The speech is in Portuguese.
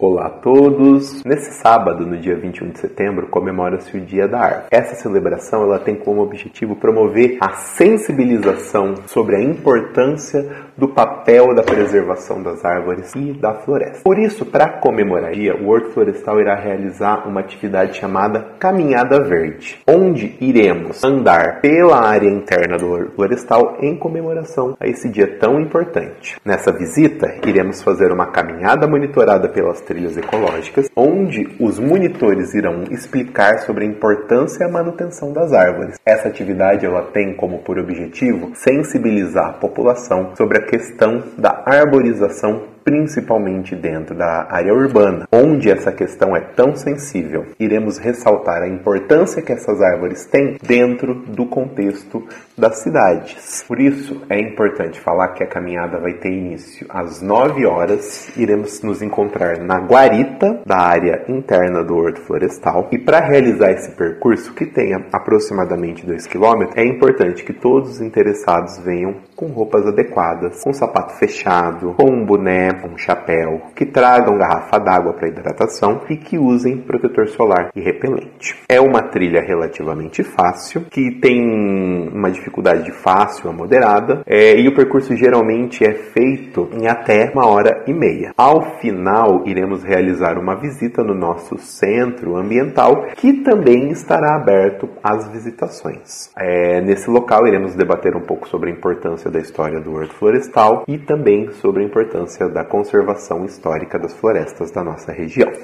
Olá a todos! Nesse sábado, no dia 21 de setembro, comemora-se o Dia da Árvore. Essa celebração ela tem como objetivo promover a sensibilização sobre a importância do papel da preservação das árvores e da floresta. Por isso, para comemorar o dia, o Horto Florestal irá realizar uma atividade chamada Caminhada Verde, onde iremos andar pela área interna do Horto Florestal em comemoração a esse dia tão importante. Nessa visita, iremos fazer uma caminhada monitorada pelas trilhas ecológicas, onde os monitores irão explicar sobre a importância e a manutenção das árvores. Essa atividade ela tem como por objetivo sensibilizar a população sobre a questão da arborização, principalmente dentro da área urbana, onde essa questão é tão sensível. Iremos ressaltar a importância que essas árvores têm dentro do contexto das cidades. Por isso, é importante falar que a caminhada vai ter início às 9 horas. Iremos nos encontrar na guarita da área interna do Horto Florestal. E para realizar esse percurso, que tenha aproximadamente 2 km, é importante que todos os interessados venham com roupas adequadas, com sapato fechado, com um boné, um chapéu, que tragam garrafa d'água para hidratação e que usem protetor solar e repelente. É uma trilha relativamente fácil, que tem uma dificuldade de fácil a moderada, e o percurso geralmente é feito em até 1h30. Ao final, iremos realizar uma visita no nosso centro ambiental, que também estará aberto às visitações. Nesse local, iremos debater um pouco sobre a importância da história do Horto Florestal e também sobre a importância da conservação histórica das florestas da nossa região.